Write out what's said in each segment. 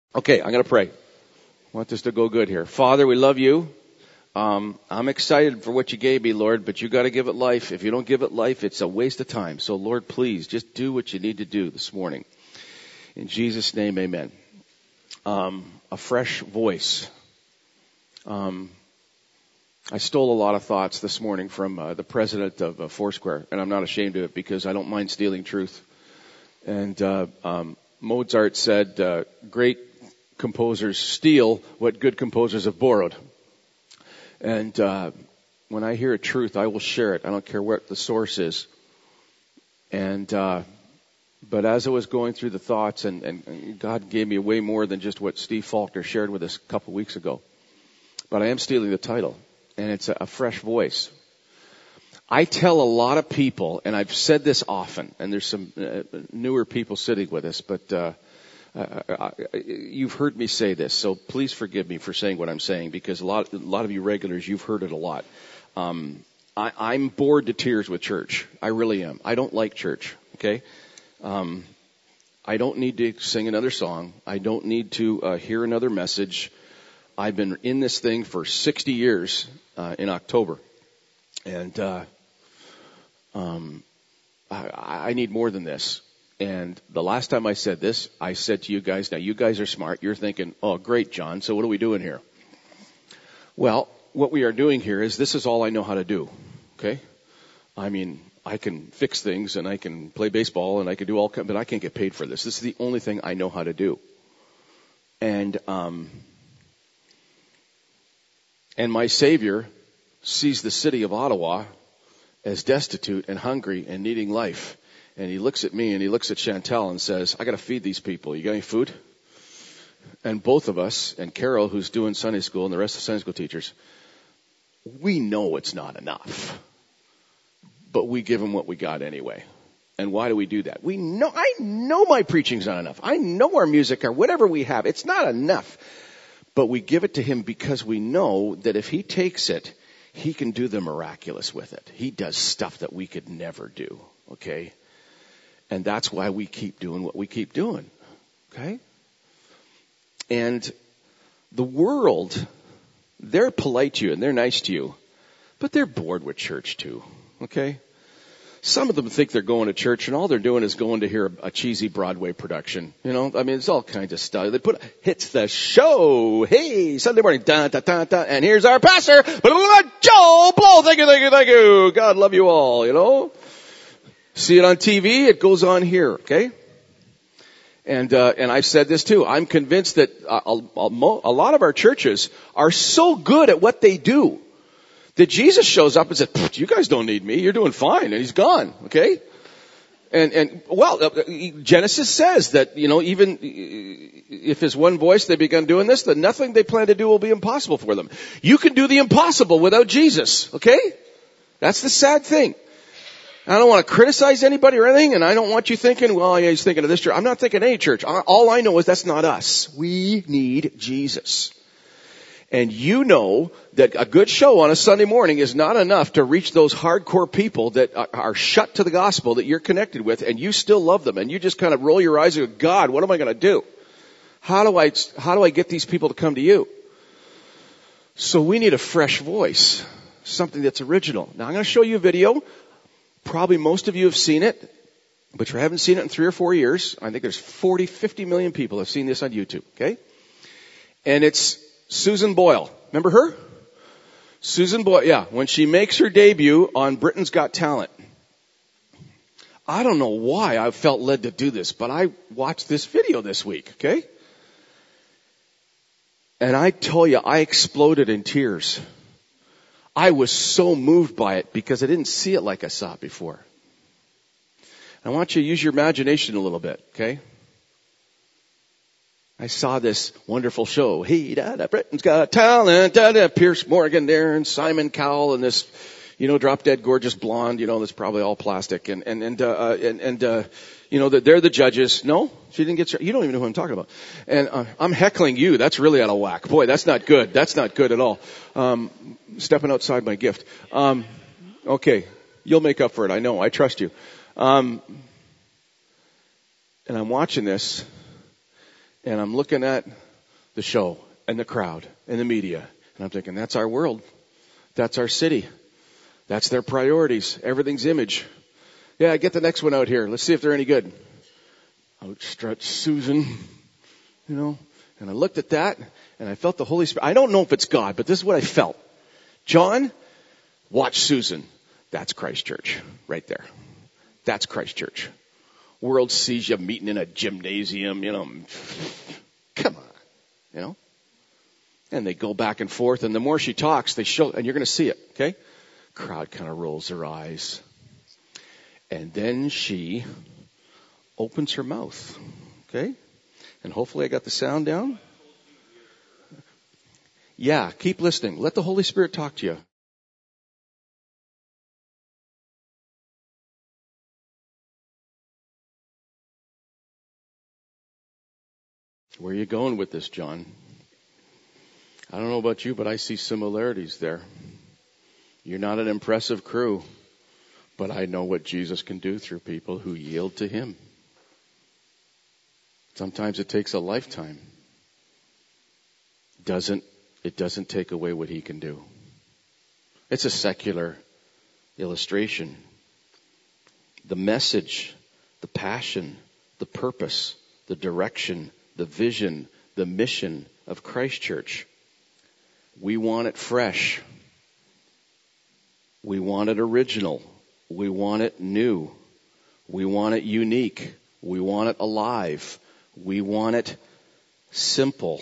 Okay, I'm going to pray. I want this to go good here. Father, we love you. I'm excited for what you gave me, Lord, but you got to give it life. If you don't give it life, it's a waste of time. So, Lord, please just do what you need to do this morning. In Jesus' name, amen. A fresh voice. I stole a lot of thoughts this morning from the president of Foursquare, and I'm not ashamed of it because I don't mind stealing truth. And Mozart said, great composers steal what good composers have borrowed. And when I hear a truth, I will share it. I don't care what the source is. And but as I was going through the thoughts, and God gave me way more than just what Steve Faulkner shared with us a couple weeks ago. But I am stealing the title, and it's a fresh voice. I tell a lot of people, and I've said this often, and there's some newer people sitting with us, but you've heard me say this, so please forgive me for saying what I'm saying, because a lot of you regulars, you've heard it a lot. I'm bored to tears with church. I really am. I don't like church, okay? I don't need to sing another song. I don't need to hear another message. I've been in this thing for 60 years in October, and I need more than this. And the last time I said this, I said to you guys, now you guys are smart. You're thinking, oh, great, John. So what are we doing here? Well, what we are doing here is this is all I know how to do. Okay? I mean, I can fix things and I can play baseball and I can do all kinds, but I can't get paid for this. This is the only thing I know how to do. And my Savior sees the city of Ottawa as destitute and hungry and needing life. And he looks at me and he looks at Chantel and says, I got to feed these people. You got any food? And both of us, and Carol, who's doing Sunday school, and the rest of the Sunday school teachers, we know it's not enough. But we give them what we got anyway. And why do we do that? I know my preaching's not enough. I know our music or whatever we have. It's not enough. But we give it to him because we know that if he takes it, he can do the miraculous with it. He does stuff that we could never do. Okay? And that's why we keep doing what we keep doing. Okay? And the world, they're polite to you and they're nice to you, but they're bored with church too. Okay? Some of them think they're going to church and all they're doing is going to hear a cheesy Broadway production. You know, I mean, it's all kinds of stuff. They put, hits the show. Hey, Sunday morning, dun, dun, dun, dun, and here's our pastor, Joe Blow. Thank you, thank you, thank you. God love you all, you know. See it on TV, it goes on here, okay? And I've said this too. I'm convinced that a lot of our churches are so good at what they do that Jesus shows up and says, you guys don't need me. You're doing fine. And he's gone. Okay. And Genesis says that, you know, even if his one voice they begun doing this, then nothing they plan to do will be impossible for them. You can do the impossible without Jesus. Okay. That's the sad thing. I don't want to criticize anybody or anything, and I don't want you thinking, well, yeah, he's thinking of this church. I'm not thinking any church. All I know is that's not us. We need Jesus. And you know that a good show on a Sunday morning is not enough to reach those hardcore people that are shut to the gospel that you're connected with, and you still love them, and you just kind of roll your eyes and go, God, what am I going to do? How do I get these people to come to you? So we need a fresh voice, something that's original. Now I'm going to show you a video. Probably most of you have seen it, but you haven't seen it in 3 or 4 years. I think there's 40, 50 million people have seen this on YouTube, okay? And it's Susan Boyle. Remember her? Susan Boyle, yeah, when she makes her debut on Britain's Got Talent. I don't know why I felt led to do this, but I watched this video this week, okay? And I tell you, I exploded in tears. I was so moved by it because I didn't see it like I saw it before. I want you to use your imagination a little bit, okay? I saw this wonderful show. Hey, Britain's Got Talent, Pierce Morgan there and Simon Cowell and this, you know, drop dead gorgeous blonde, you know, that's probably all plastic and you know, they're the judges. No, she didn't get, you don't even know who I'm talking about. And, I'm heckling you. That's really out of whack. Boy, that's not good. That's not good at all. Stepping outside my gift. Okay. You'll make up for it. I know. I trust you. And I'm watching this And I'm looking at the show and the crowd and the media. And I'm thinking, that's our world. That's our city. That's their priorities. Everything's image. Yeah, get the next one out here. Let's see if they're any good. Outstretched Susan, And I looked at that and I felt the Holy Spirit. I don't know if it's God, but this is what I felt. John, watch Susan. That's Christ Church right there. That's Christ Church. World sees you meeting in a gymnasium, Come on, And they go back and forth, and the more she talks, they show, and you're going to see it, okay? Crowd kind of rolls their eyes. And then she opens her mouth, okay? And hopefully I got the sound down. Yeah, keep listening. Let the Holy Spirit talk to you. Where are you going with this, John? I don't know about you, but I see similarities there. You're not an impressive crew, but I know what Jesus can do through people who yield to Him. Sometimes it takes a lifetime. It doesn't take away what He can do. It's a secular illustration. The message, the passion, the purpose, the direction, the vision, the mission of Christ Church. We want it fresh. We want it original. We want it new. We want it unique. We want it alive. We want it simple.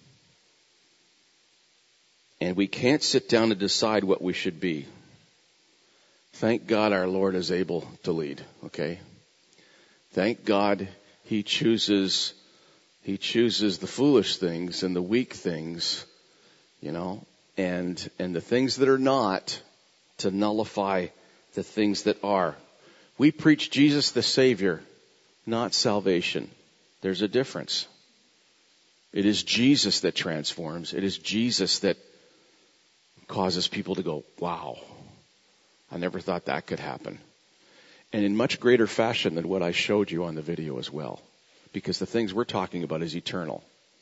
And we can't sit down and decide what we should be. Thank God our Lord is able to lead, okay? Thank God He chooses the foolish things and the weak things, and the things that are not to nullify the things that are. We preach Jesus the Savior, not salvation. There's a difference. It is Jesus that transforms. It is Jesus that causes people to go, wow, I never thought that could happen. And in much greater fashion than what I showed you on the video as well. Because the things we're talking about is eternal.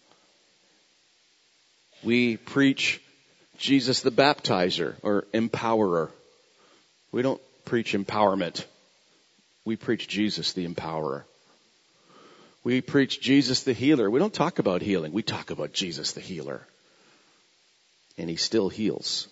We preach Jesus the baptizer or empowerer. We don't preach empowerment. We preach Jesus the empowerer. We preach Jesus the healer. We don't talk about healing. We talk about Jesus the healer. And He still heals.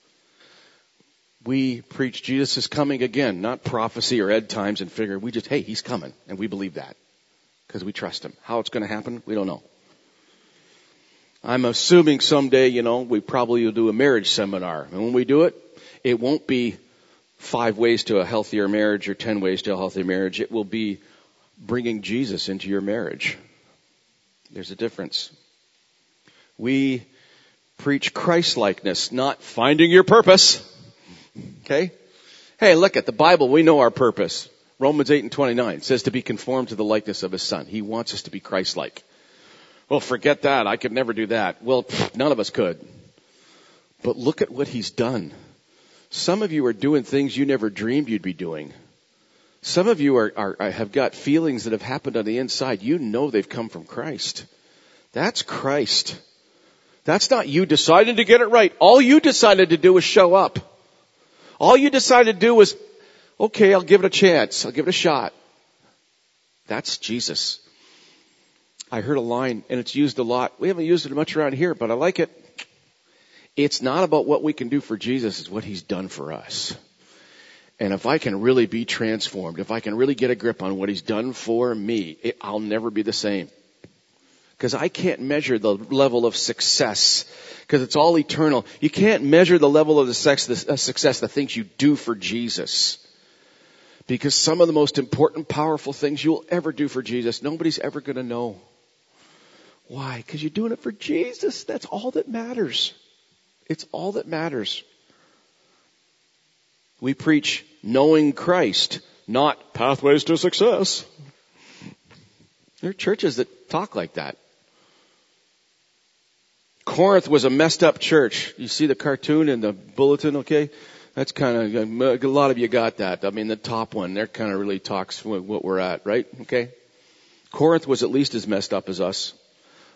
We preach Jesus is coming again, not prophecy or end times and figure. We just, hey, He's coming. And we believe that. Because we trust Him. How it's going to happen, we don't know. I'm assuming someday, we probably will do a marriage seminar. And when we do it, it won't be 5 ways to a healthier marriage or 10 ways to a healthier marriage. It will be bringing Jesus into your marriage. There's a difference. We preach Christ-likeness, not finding your purpose. Okay? Hey, look at the Bible. We know our purpose. Romans 8:29 says to be conformed to the likeness of His Son. He wants us to be Christ-like. Well, forget that. I could never do that. Well, none of us could. But look at what He's done. Some of you are doing things you never dreamed you'd be doing. Some of you have got feelings that have happened on the inside. You know they've come from Christ. That's Christ. That's not you deciding to get it right. All you decided to do was show up. All you decided to do was, okay, I'll give it a chance. I'll give it a shot. That's Jesus. I heard a line, and it's used a lot. We haven't used it much around here, but I like it. It's not about what we can do for Jesus. It's what He's done for us. And if I can really be transformed, if I can really get a grip on what He's done for me, I'll never be the same. Because I can't measure the level of success, because it's all eternal. You can't measure the level of the success, the things you do for Jesus. Because some of the most important, powerful things you'll ever do for Jesus, nobody's ever going to know. Why? Because you're doing it for Jesus. That's all that matters. It's all that matters. We preach knowing Christ, not pathways to success. There are churches that talk like that. Corinth was a messed up church. You see the cartoon in the bulletin, okay? That's kind of, a lot of you got that. I mean, the top one, there kind of really talks what we're at, right? Okay? Corinth was at least as messed up as us.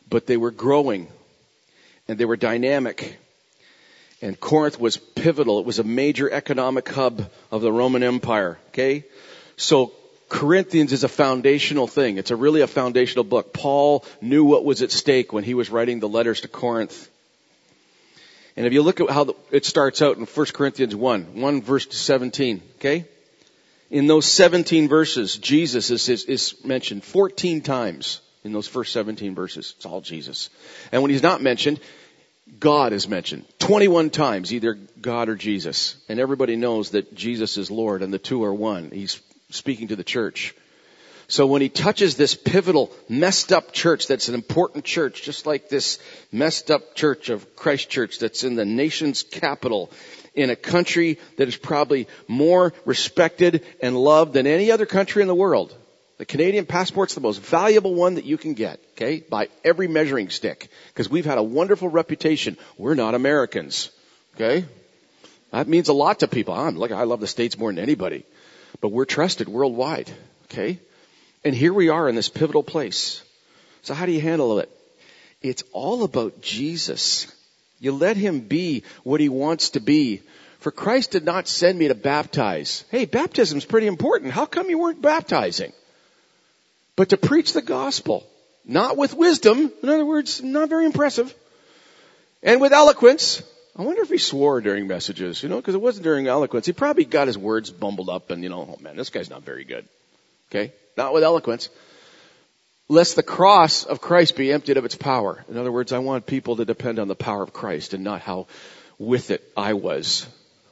but they were growing and they were dynamic. And Corinth was pivotal. It was a major economic hub of the Roman Empire. Okay? So Corinthians is a foundational thing. It's really a foundational book. Paul knew what was at stake when he was writing the letters to Corinth. And if you look at how it starts out in 1 Corinthians 1 verse 17, okay? In those 17 verses, Jesus is mentioned 14 times in those first 17 verses. It's all Jesus. And when he's not mentioned, God is mentioned 21 times, either God or Jesus. And everybody knows that Jesus is Lord and the two are one. He's speaking to the church. So when he touches this pivotal, messed up church that's an important church, just like this messed up church of Christ Church that's in the nation's capital, in a country that is probably more respected and loved than any other country in the world. The Canadian passport's the most valuable one that you can get, okay, by every measuring stick, because we've had a wonderful reputation. We're not Americans, okay? That means a lot to people. I love the States more than anybody, but we're trusted worldwide, okay? And here we are in this pivotal place. So how do you handle it? It's all about Jesus. You let him be what he wants to be. For Christ did not send me to baptize. Hey, baptism's pretty important. How come you weren't baptizing? But to preach the gospel. Not with wisdom. In other words, not very impressive. And with eloquence. I wonder if he swore during messages, because it wasn't during eloquence. He probably got his words bumbled up and, oh man, this guy's not very good. Okay? Not with eloquence. Lest the cross of Christ be emptied of its power. In other words, I want people to depend on the power of Christ and not how with it I was.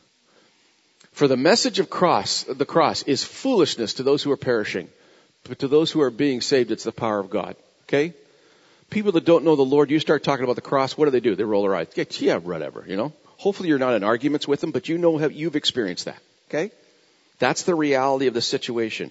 For the message of the cross is foolishness to those who are perishing. But to those who are being saved, it's the power of God. Okay? People that don't know the Lord, you start talking about the cross, what do? They roll their eyes. Yeah, whatever, Hopefully you're not in arguments with them, but you know how you've experienced that. Okay? That's the reality of the situation.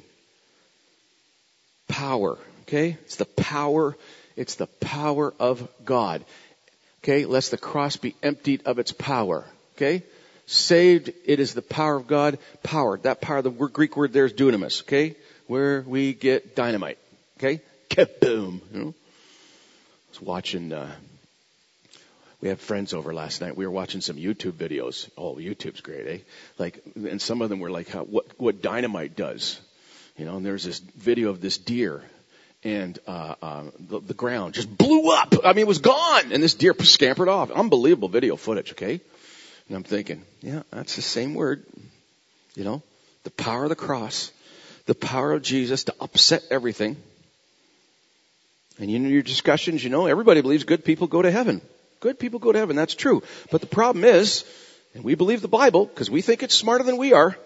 Power. Okay? It's the power of God. Okay? Lest the cross be emptied of its power. Okay? Saved, it is the power of God. Power. That power, the Greek word there is dunamis. Okay? Where we get dynamite. Okay? Kaboom. I was watching, we had friends over last night. We were watching some YouTube videos. Oh, YouTube's great, eh? And some of them were like what dynamite does. And there's this video of this deer and, the ground just blew up. I mean, it was gone. And this deer scampered off. Unbelievable video footage. Okay. And I'm thinking, yeah, that's the same word. The power of the cross, the power of Jesus to upset everything. And your discussions, everybody believes good people go to heaven. Good people go to heaven. That's true. But the problem is, and we believe the Bible because we think it's smarter than we are.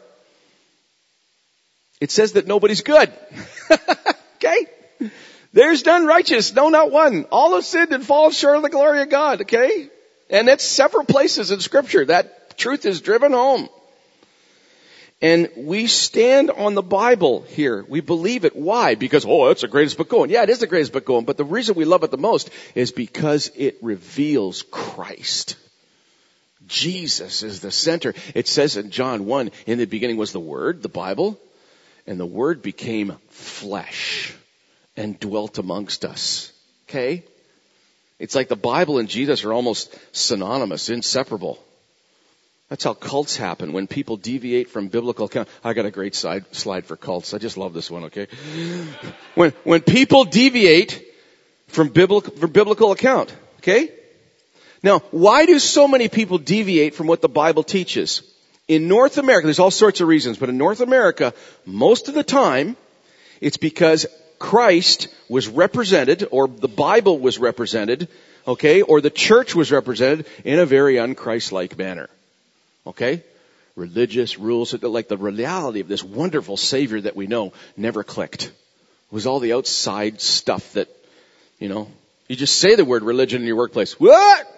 It says that nobody's good. Okay? There's none righteous. No, not one. All have sinned and fallen short of the glory of God. Okay? And that's several places in Scripture. That truth is driven home. And we stand on the Bible here. We believe it. Why? Because, it's the greatest book going. Yeah, it is the greatest book going. But the reason we love it the most is because it reveals Christ. Jesus is the center. It says in John 1, in the beginning was the Word, the Bible, and the Word became flesh and dwelt amongst us. Okay? It's like the Bible and Jesus are almost synonymous, inseparable. That's how cults happen, when people deviate from biblical account. I got a great slide for cults. I just love this one, okay? When people deviate from biblical account, okay? Now, why do so many people deviate from what the Bible teaches? In North America, there's all sorts of reasons, but in North America, most of the time, it's because Christ was represented, or the Bible was represented, okay, or the church was represented in a very un-Christ-like manner. Okay? Religious rules, like the reality of this wonderful Savior that we know never clicked. It was all the outside stuff that, you just say the word religion in your workplace. What?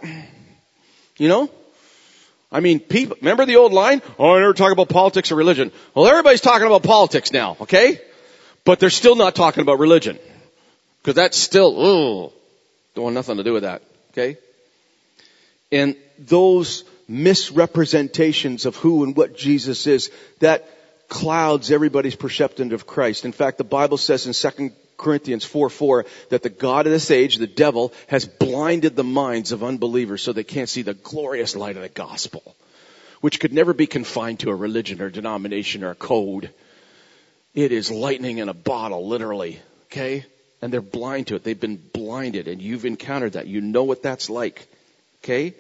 I mean, people, remember the old line? I never talk about politics or religion. Well, everybody's talking about politics now, okay? But they're still not talking about religion. Because that's still, don't want nothing to do with that, okay? And those misrepresentations of who and what Jesus is, that clouds everybody's perception of Christ. In fact, the Bible says in 2 Corinthians 4:4, that the God of this age, the devil, has blinded the minds of unbelievers so they can't see the glorious light of the gospel, which could never be confined to a religion or denomination or a code. It is lightning in a bottle, literally. Okay? And they're blind to it. They've been blinded, and you've encountered that. You know what that's like. Okay?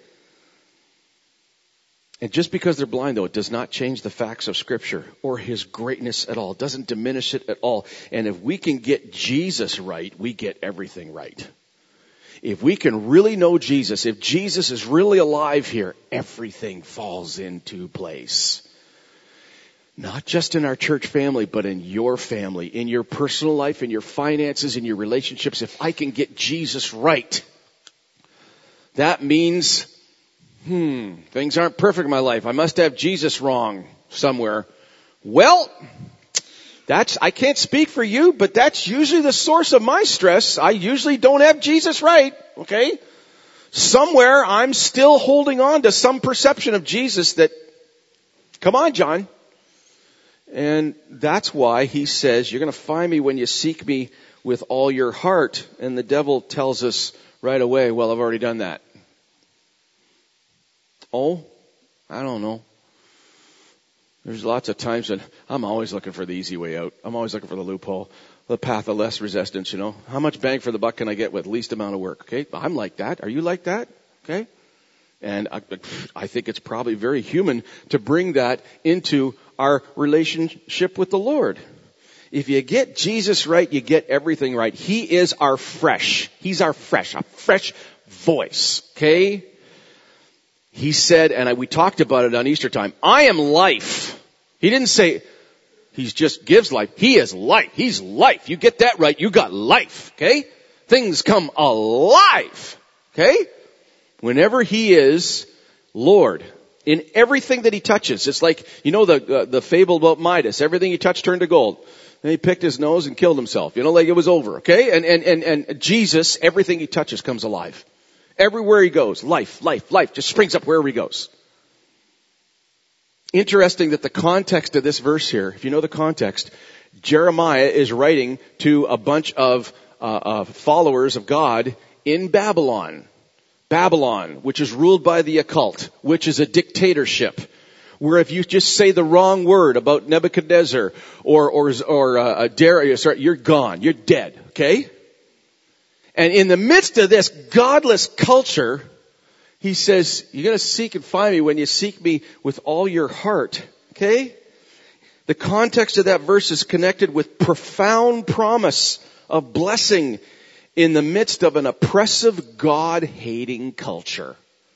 And just because they're blind, though, it does not change the facts of Scripture or His greatness at all. It doesn't diminish it at all. And if we can get Jesus right, we get everything right. If we can really know Jesus, if Jesus is really alive here, everything falls into place. Not just in our church family, but in your family, in your personal life, in your finances, in your relationships. If I can get Jesus right, that means things aren't perfect in my life. I must have Jesus wrong somewhere. Well, I can't speak for you, but that's usually the source of my stress. I usually don't have Jesus right, okay? Somewhere I'm still holding on to some perception of Jesus that, come on, John. And that's why he says, you're going to find me when you seek me with all your heart. And the devil tells us right away, well, I've already done that. Oh, I don't know. There's lots of times that I'm always looking for the easy way out. I'm always looking for the loophole, the path of less resistance, you know. How much bang for the buck can I get with least amount of work? Okay, I'm like that. Are you like that? Okay. And I think it's probably very human to bring that into our relationship with the Lord. If you get Jesus right, you get everything right. He is our fresh. He's our fresh, a fresh voice. Okay? He said, and we talked about it on Easter time, I am life. He didn't say he just gives life. He is life. He's life. You get that right, you got life. Okay? Things come alive. Okay? Whenever he is Lord, in everything that he touches. It's like, you know, the fable about Midas. Everything he touched turned to gold. And he picked his nose and killed himself. You know, like it was over. Okay? And Jesus, everything he touches comes alive. Everywhere he goes, life just springs up wherever he goes. Interesting that the context of this verse here, if you know the context, Jeremiah is writing to a bunch of followers of God in Babylon. Babylon, which is ruled by the occult, which is a dictatorship, where if you just say the wrong word about Nebuchadnezzar or Darius, you're gone, you're dead. Okay? And in the midst of this godless culture, he says, you're going to seek and find me when you seek me with all your heart. Okay? The context of that verse is connected with profound promise of blessing in the midst of an oppressive, God-hating culture.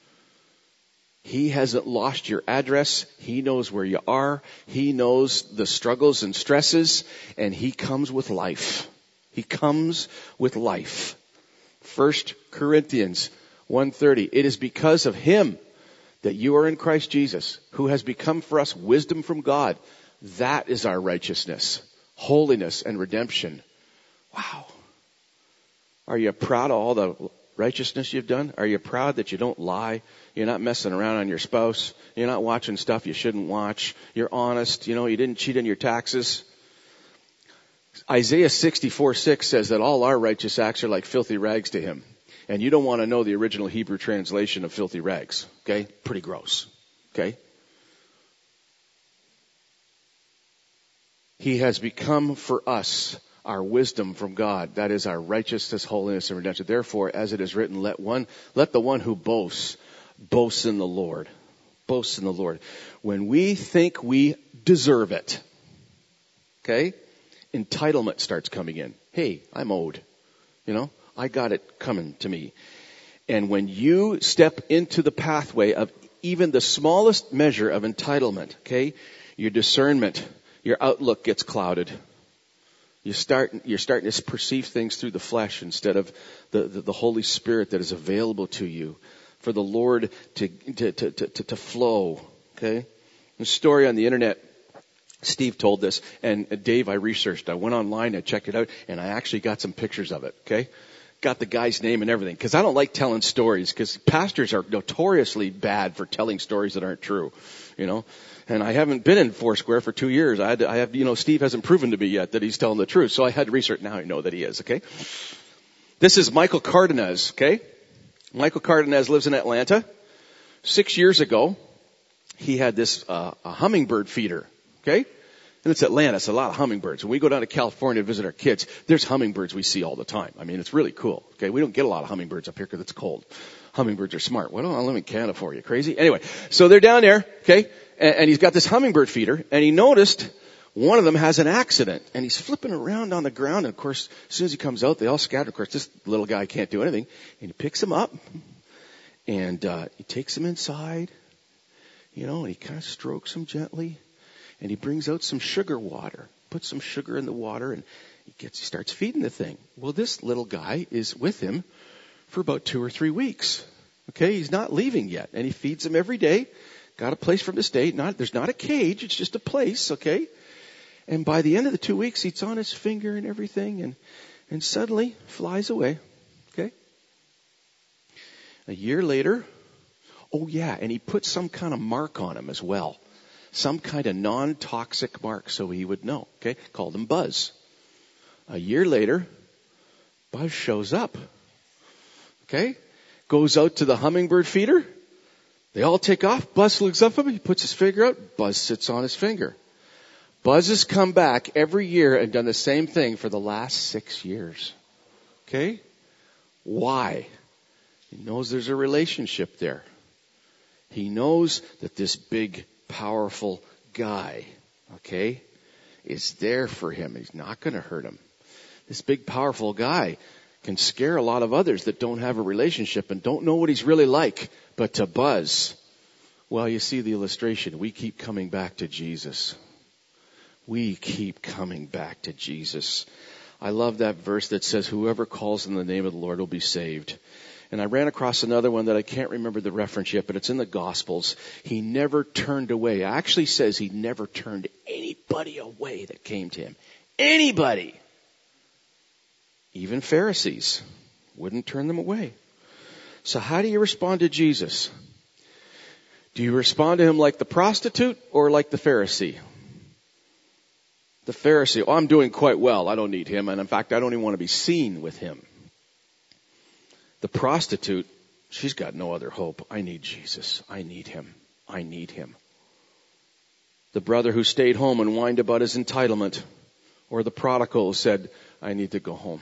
He hasn't lost your address. He knows where you are. He knows the struggles and stresses, and he comes with life. He comes with life. 1 Corinthians 1:30. It is because of him that you are in Christ Jesus, who has become for us wisdom from God. That is our righteousness, holiness, and redemption. Wow. Are you proud of all the righteousness you've done? Are you proud that you don't lie? You're not messing around on your spouse. You're not watching stuff you shouldn't watch. You're honest. You know, you didn't cheat on your taxes. Isaiah 64:6 says that all our righteous acts are like filthy rags to him. And you don't want to know the original Hebrew translation of filthy rags. Okay? Pretty gross. Okay? He has become for us our wisdom from God. That is our righteousness, holiness, and redemption. Therefore, as it is written, let the one who boasts in the Lord. Boasts in the Lord. When we think we deserve it, okay, entitlement starts coming in. Hey, I'm owed. You know, I got it coming to me. And when you step into the pathway of even the smallest measure of entitlement, okay, your discernment, your outlook gets clouded. You're starting to perceive things through the flesh instead of the Holy Spirit that is available to you for the Lord to flow. Okay? A story on the internet. Steve told this, and Dave, I researched. I went online, I checked it out, and I actually got some pictures of it. Okay? got the guy's name and everything, because I don't like telling stories, because pastors are notoriously bad for telling stories that aren't true, you know. And I haven't been in Foursquare for 2 years. I have, you know, Steve hasn't proven to me yet that he's telling the truth. So I had to research. Now I know that he is, okay? This is Michael Cardenas, okay? Michael Cardenas lives in Atlanta. 6 years ago, he had this, a hummingbird feeder, okay? And it's Atlanta, so a lot of hummingbirds. When we go down to California to visit our kids, there's hummingbirds we see all the time. I mean, it's really cool, okay? We don't get a lot of hummingbirds up here because it's cold. Hummingbirds are smart. Well, I live in Canada for you. Crazy? Anyway, so they're down there, okay? And he's got this hummingbird feeder, and he noticed one of them has an accident, and he's flipping around on the ground, and of course, as soon as he comes out, they all scatter. Of course, this little guy can't do anything, and he picks him up, and he takes him inside, you know, and he kind of strokes him gently, and he brings out some sugar water, puts some sugar in the water, and he starts feeding the thing. Well, this little guy is with him for about 2 or 3 weeks. Okay, he's not leaving yet, and he feeds him every day. Got a place for him to stay. There's not a cage, it's just a place, okay? And by the end of the 2 weeks, it's on his finger and everything, and suddenly flies away, okay? A year later, oh yeah, and he put some kind of mark on him as well. Some kind of non-toxic mark so he would know, okay? Called him Buzz. A year later, Buzz shows up, okay? Goes out to the hummingbird feeder. They all take off. Buzz looks up at him. He puts his finger out. Buzz sits on his finger. Buzz has come back every year and done the same thing for the last 6 years. Okay? Why? He knows there's a relationship there. He knows that this big, powerful guy, okay, is there for him. He's not going to hurt him. This big, powerful guy can scare a lot of others that don't have a relationship and don't know what he's really like. But to Buzz, well, you see the illustration. We keep coming back to Jesus. We keep coming back to Jesus. I love that verse that says, whoever calls in the name of the Lord will be saved. And I ran across another one that I can't remember the reference yet, but it's in the Gospels. He never turned away. It actually says he never turned anybody away that came to him. Anybody. Even Pharisees wouldn't turn them away. So how do you respond to Jesus? Do you respond to him like the prostitute or like the Pharisee? The Pharisee, oh, I'm doing quite well. I don't need him. And in fact, I don't even want to be seen with him. The prostitute, she's got no other hope. I need Jesus. I need him. I need him. The brother who stayed home and whined about his entitlement, or the prodigal said, I need to go home.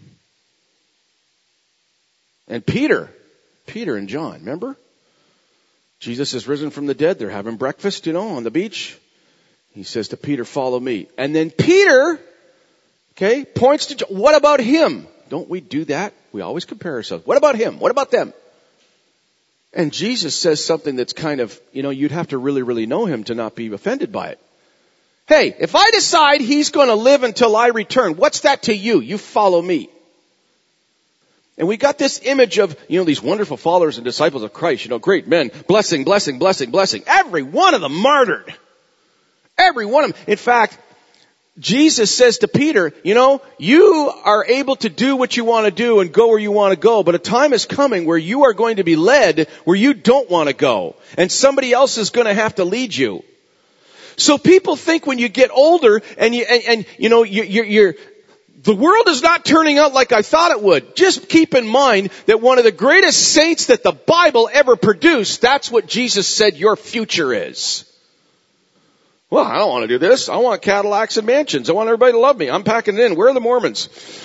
And Peter and John, remember? Jesus is risen from the dead. They're having breakfast, on the beach. He says to Peter, follow me. And then Peter, points to John. What about him? Don't we do that? We always compare ourselves. What about him? What about them? And Jesus says something that's kind of, you'd have to really, really know him to not be offended by it. Hey, if I decide he's going to live until I return, what's that to you? You follow me. And we got this image of, these wonderful followers and disciples of Christ, great men, blessing, blessing, blessing, blessing. Every one of them martyred. Every one of them. In fact, Jesus says to Peter, you are able to do what you want to do and go where you want to go, but a time is coming where you are going to be led where you don't want to go. And somebody else is going to have to lead you. So people think when you get older and you're the world is not turning out like I thought it would. Just keep in mind that one of the greatest saints that the Bible ever produced, that's what Jesus said your future is. Well, I don't want to do this. I want Cadillacs and mansions. I want everybody to love me. I'm packing it in. Where are the Mormons?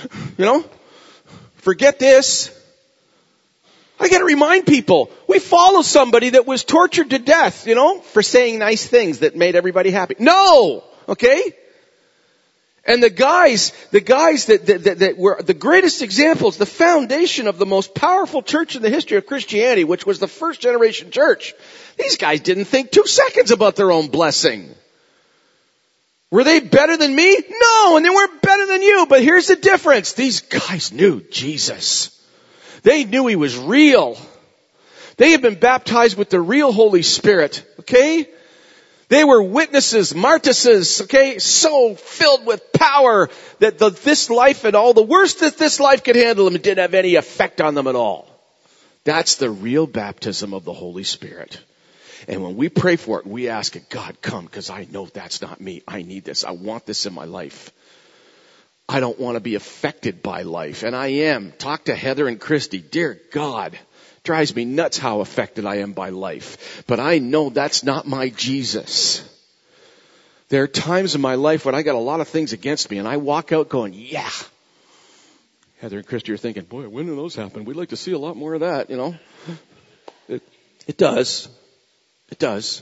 Forget this. I got to remind people, we follow somebody that was tortured to death, for saying nice things that made everybody happy. No! Okay? And the guys that were the greatest examples, the foundation of the most powerful church in the history of Christianity, which was the first generation church, these guys didn't think 2 seconds about their own blessing. Were they better than me? No, and they weren't better than you, but here's the difference. These guys knew Jesus. They knew he was real. They had been baptized with the real Holy Spirit, okay? They were witnesses, martyrs, okay, so filled with power that this life and all the worst that this life could handle them didn't have any effect on them at all. That's the real baptism of the Holy Spirit. And when we pray for it, we ask it, God, come, because I know that's not me. I need this. I want this in my life. I don't want to be affected by life. And I am. Talk to Heather and Christy. Dear God, drives me nuts how affected I am by life. But I know that's not my Jesus. There are times in my life when I got a lot of things against me and I walk out going, yeah. Heather and Christy are thinking, boy, when do those happen? We'd like to see a lot more of that, you know. It does. It does.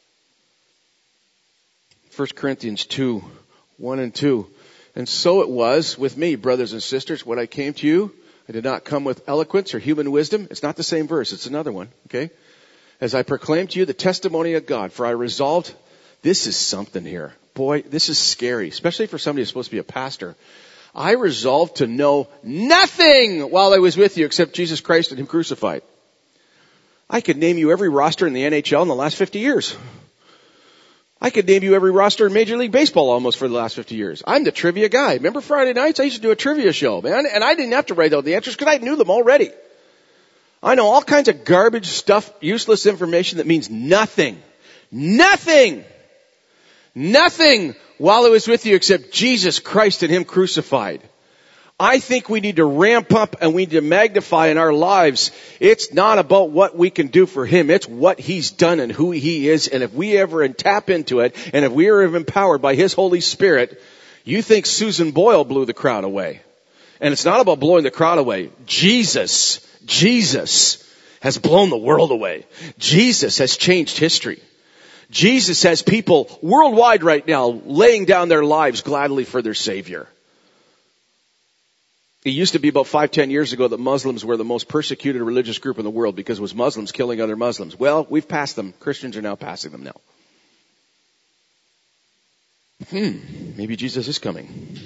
1 Corinthians 2, 1 and 2. And so it was with me, brothers and sisters, when I came to you. I did not come with eloquence or human wisdom. It's not the same verse. It's another one. Okay. As I proclaimed to you the testimony of God, for I resolved, this is something here. Boy, this is scary, especially for somebody who's supposed to be a pastor. I resolved to know nothing while I was with you except Jesus Christ and Him crucified. I could name you every roster in the NHL in the last 50 years. I could name you every roster in Major League Baseball almost for the last 50 years. I'm the trivia guy. Remember Friday nights? I used to do a trivia show, man. And I didn't have to write out the answers because I knew them already. I know all kinds of garbage stuff, useless information that means nothing. Nothing. Nothing while I was with you except Jesus Christ and Him crucified. I think we need to ramp up and we need to magnify in our lives. It's not about what we can do for Him. It's what He's done and who He is. And if we ever tap into it, and if we are empowered by His Holy Spirit, you think Susan Boyle blew the crowd away. And it's not about blowing the crowd away. Jesus has blown the world away. Jesus has changed history. Jesus has people worldwide right now laying down their lives gladly for their Savior. It used to be about 5-10 years ago that Muslims were the most persecuted religious group in the world because it was Muslims killing other Muslims. Well, we've passed them. Christians are now passing them now. Maybe Jesus is coming.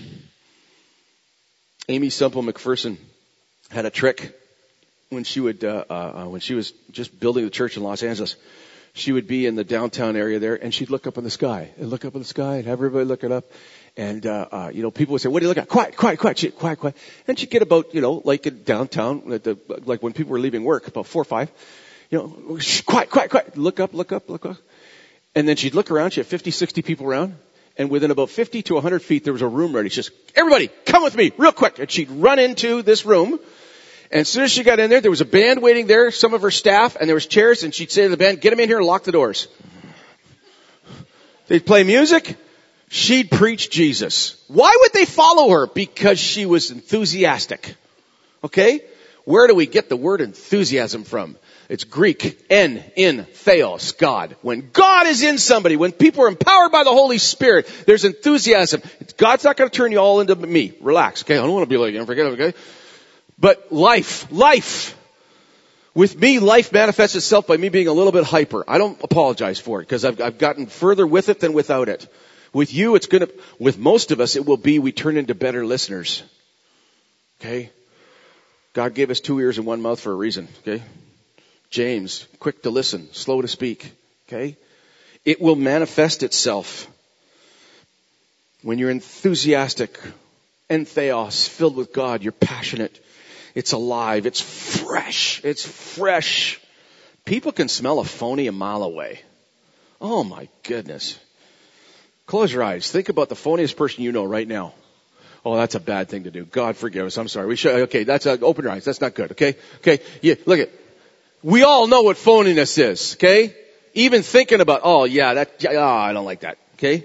Amy Semple McPherson had a trick when she was just building the church in Los Angeles. She would be in the downtown area there, and she'd look up in the sky and have everybody look it up. And, people would say, what do you look at? Quiet. She'd quiet. And she'd get about, like in downtown, like when people were leaving work, about 4 or 5, quiet. Look up. And then she'd look around. She had 50, 60 people around. And within about 50 to 100 feet, there was a room ready. She says, everybody, come with me real quick. And she'd run into this room. And as soon as she got in there was a band waiting there, some of her staff, and there was chairs. And she'd say to the band, get them in here and lock the doors. They'd play music. She'd preach Jesus. Why would they follow her? Because she was enthusiastic. Okay? Where do we get the word enthusiasm from? It's Greek, in theos, God. When God is in somebody, when people are empowered by the Holy Spirit, there's enthusiasm. God's not going to turn you all into me. Relax, okay? I don't want to be like, forget it, okay? But life. With me, life manifests itself by me being a little bit hyper. I don't apologize for it because I've gotten further with it than without it. With you, with most of us, it will be we turn into better listeners. Okay? God gave us 2 ears and 1 mouth for a reason. Okay? James, quick to listen, slow to speak. Okay? It will manifest itself when you're enthusiastic, entheos, filled with God. You're passionate. It's alive. It's fresh. People can smell a phony a mile away. Oh my goodness. Close your eyes. Think about the phoniest person you know right now. Oh, that's a bad thing to do. God forgive us. I'm sorry. Open your eyes. That's not good. Okay. Yeah. Look at. We all know what phoniness is. Okay. Even thinking about. I don't like that. Okay.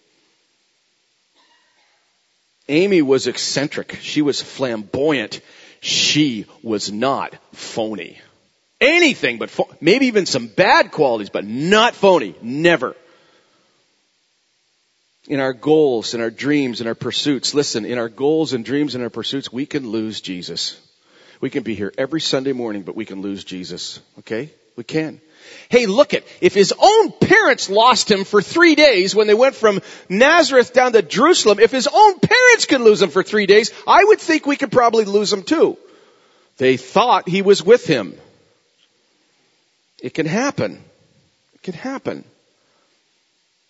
Amy was eccentric. She was flamboyant. She was not phony. Anything but maybe even some bad qualities, but not phony. Never. In our goals, in our dreams, in our pursuits. Listen, in our goals and dreams and our pursuits, we can lose Jesus. We can be here every Sunday morning, but we can lose Jesus. Okay? We can. Hey, look it. If his own parents lost him for 3 days when they went from Nazareth down to Jerusalem, if his own parents could lose him for 3 days, I would think we could probably lose him too. They thought he was with him. It can happen. It can happen.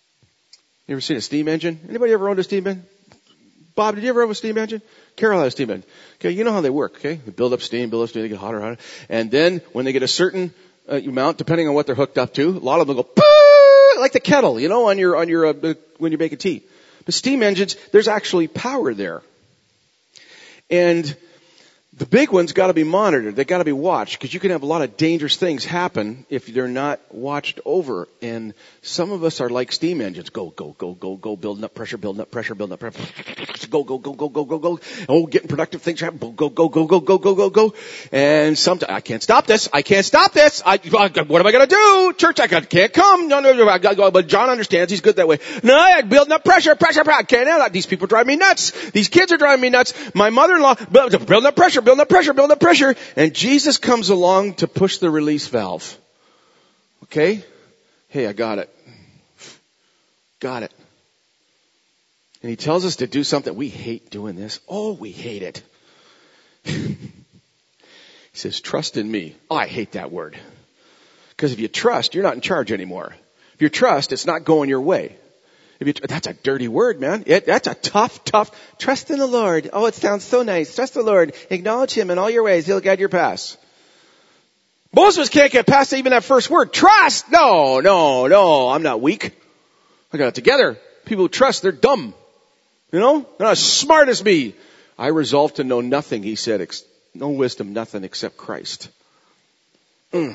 You ever seen a steam engine? Anybody ever owned a steam engine? Bob, did you ever have a steam engine? Carol had a steam engine. Okay, you know how they work, okay? They build up steam, they get hotter, hotter. And then when they get a certain amount, depending on what they're hooked up to, a lot of them go, like the kettle, you know, on your when you're making tea. But steam engines, there's actually power there. And the big ones got to be monitored. They got to be watched, because you can have a lot of dangerous things happen if they're not watched over. And some of us are like steam engines. Go, go, go, go, go, building up pressure, building up pressure, building up pressure. Go, go, go, go, go, go, go. Oh, getting productive things happen. Go, go, go, go, go, go, go, go. And sometimes, I can't stop this. I can't stop this. What am I going to do? Church, can't come. No, I gotta go. But John understands. He's good that way. No, I'm building up pressure. I can't handle that. These people drive me nuts. These kids are driving me nuts. My mother-in-law, building up pressure. And Jesus comes along to push the release valve. Okay? Hey, I got it. Got it. And he tells us to do something. We hate doing this. Oh, we hate it. He says, trust in me. Oh, I hate that word. Because if you trust, you're not in charge anymore. If you trust, it's not going your way. That's a dirty word, man. That's a tough. Trust in the Lord. Oh, it sounds so nice. Trust the Lord. Acknowledge Him in all your ways. He'll guide your paths. Most of us can't get past even that first word. Trust. No. I'm not weak. I got it together. People who trust, they're dumb. You know? They're not as smart as me. I resolve to know nothing, he said. No wisdom, nothing except Christ. He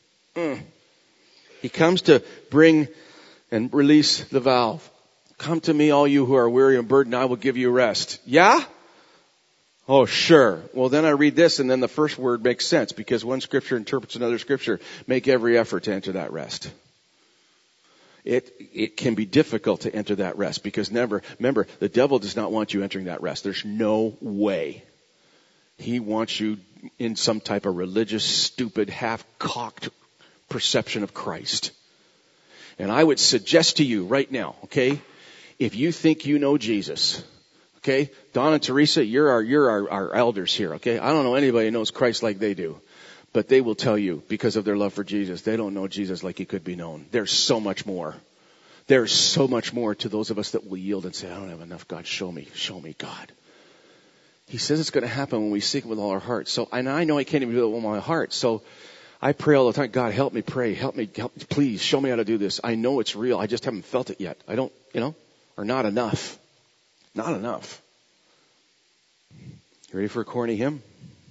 comes to bring and release the valve. Come to me, all you who are weary and burdened, I will give you rest. Yeah? Oh, sure. Well, then I read this, and then the first word makes sense, because one scripture interprets another scripture. Make every effort to enter that rest. It can be difficult to enter that rest, because remember, the devil does not want you entering that rest. There's no way. He wants you in some type of religious, stupid, half-cocked perception of Christ. And I would suggest to you right now, okay, if you think you know Jesus, okay, Don and Teresa, you're our elders here, okay? I don't know anybody who knows Christ like they do. But they will tell you, because of their love for Jesus, they don't know Jesus like he could be known. There's so much more. There's so much more to those of us that will yield and say, I don't have enough, God. Show me, God. He says it's going to happen when we seek him with all our heart. So, and I know I can't even do it with my heart. So I pray all the time, God, help me pray. Help me, please show me how to do this. I know it's real. I just haven't felt it yet. I don't, or not enough. Not enough. You ready for a corny hymn?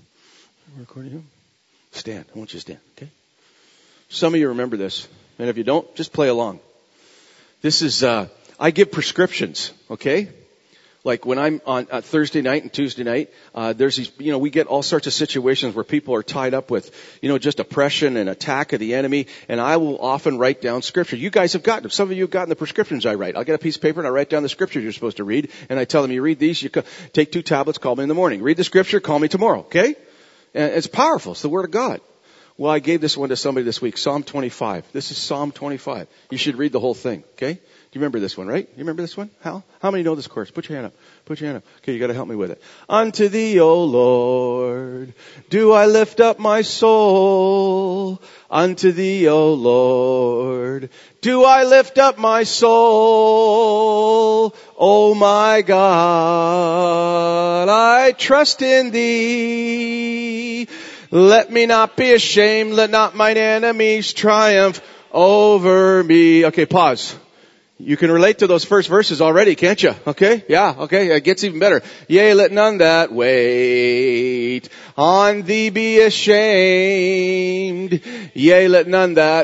Stand. I want you to stand, okay? Some of you remember this. And if you don't, just play along. This is, I give prescriptions, okay? Like when I'm on Thursday night and Tuesday night, there's these, we get all sorts of situations where people are tied up with, just oppression and attack of the enemy. And I will often write down scripture. You guys have gotten them. Some of you have gotten the prescriptions I write. I'll get a piece of paper and I write down the scriptures you're supposed to read. And I tell them, you read these, you take 2 tablets, call me in the morning. Read the scripture, call me tomorrow, okay? And it's powerful. It's the Word of God. Well, I gave this one to somebody this week. Psalm 25. This is Psalm 25. You should read the whole thing, okay? Do you remember this one, right? You remember this one? How many know this chorus? Put your hand up. Okay, you gotta help me with it. Unto thee, O Lord, do I lift up my soul. Unto thee, O Lord, do I lift up my soul. O my God, I trust in thee. Let me not be ashamed. Let not mine enemies triumph over me. Okay, pause. You can relate to those first verses already, can't you? Okay? Yeah, okay. It gets even better. Yea, let none that wait on thee be ashamed. Yea, let none that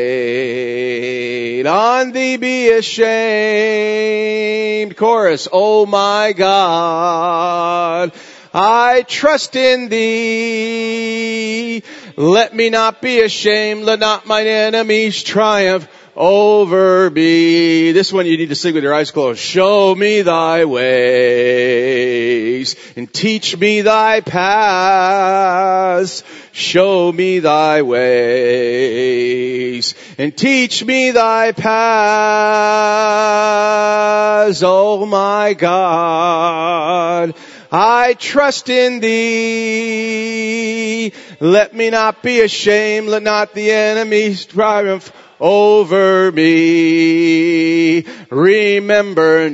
wait on thee be ashamed. Chorus. Oh my God, I trust in thee. Let me not be ashamed. Let not mine enemies triumph over me. This one you need to sing with your eyes closed. Show me thy ways and teach me thy paths. Show me thy ways and teach me thy paths. Oh my God, I trust in thee. Let me not be ashamed. Let not the enemies triumph over me. Remember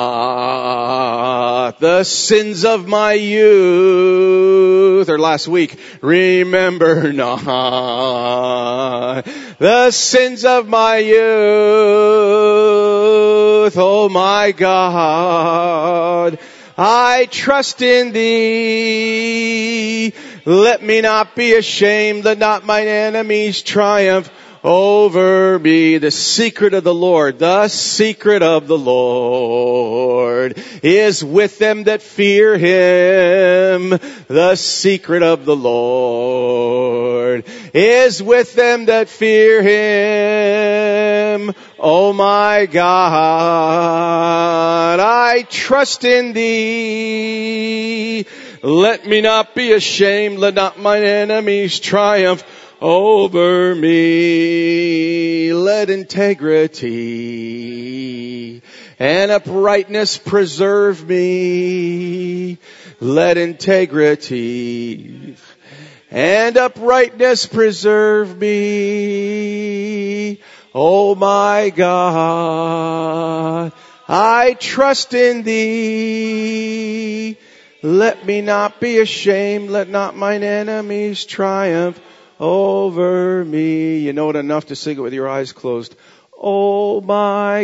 not the sins of my youth. Or last week, remember not the sins of my youth. Oh my God, I trust in thee. Let me not be ashamed. Let not mine enemies triumph over me. The secret of the Lord is with them that fear him. The secret of the Lord is with them that fear him. Oh my God, I trust in thee. Let me not be ashamed. Let not mine enemies triumph over me. Let integrity and uprightness preserve me. Let integrity and uprightness preserve me. Oh my God, I trust in thee. Let me not be ashamed. Let not mine enemies triumph over me. You know it enough to sing it with your eyes closed. Oh my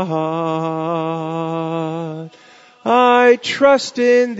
God, I trust in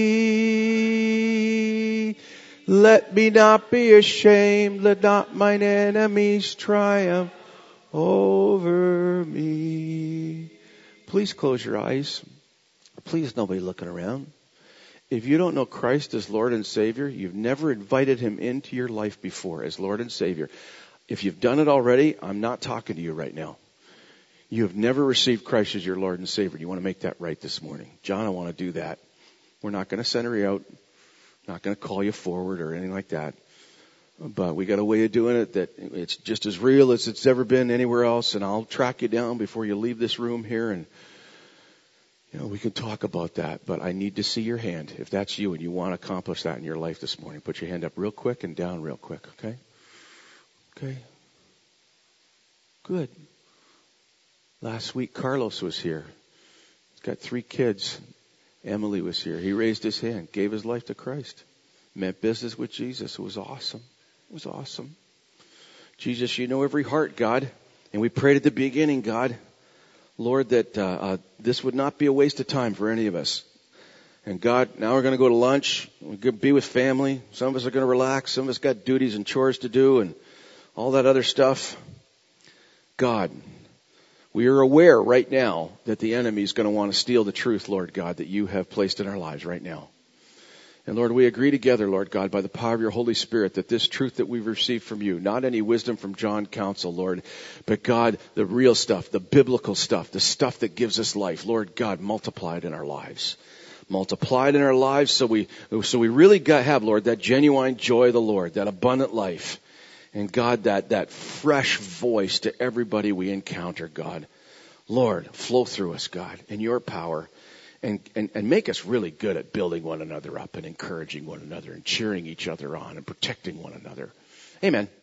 thee. Let me not be ashamed. Let not mine enemies triumph over me. Please close your eyes. Please, nobody looking around. If you don't know Christ as Lord and Savior, you've never invited him into your life before as Lord and Savior. If you've done it already, I'm not talking to you right now. You have never received Christ as your Lord and Savior. You want to make that right this morning. John, I want to do that. We're not going to center you out. Not going to call you forward or anything like that. But we got a way of doing it that it's just as real as it's ever been anywhere else. And I'll track you down before you leave this room here, and we can talk about that, but I need to see your hand. If that's you and you want to accomplish that in your life this morning, put your hand up real quick and down real quick, okay? Okay. Good. Last week, Carlos was here. He's got 3 kids. Emily was here. He raised his hand, gave his life to Christ, meant business with Jesus. It was awesome. It was awesome. Jesus, you know every heart, God. And we prayed at the beginning, God, Lord, that this would not be a waste of time for any of us. And God, now we're going to go to lunch. We're going to be with family. Some of us are going to relax. Some of us got duties and chores to do and all that other stuff. God, we are aware right now that the enemy is going to want to steal the truth, Lord God, that you have placed in our lives right now. And Lord, we agree together, Lord God, by the power of your Holy Spirit, that this truth that we've received from you, not any wisdom from John Counsel, Lord, but God, the real stuff, the biblical stuff, the stuff that gives us life, Lord God, multiply it in our lives. Multiply it in our lives so we really have, Lord, that genuine joy of the Lord, that abundant life. And God, that fresh voice to everybody we encounter, God. Lord, flow through us, God, in your power. And make us really good at building one another up and encouraging one another and cheering each other on and protecting one another. Amen.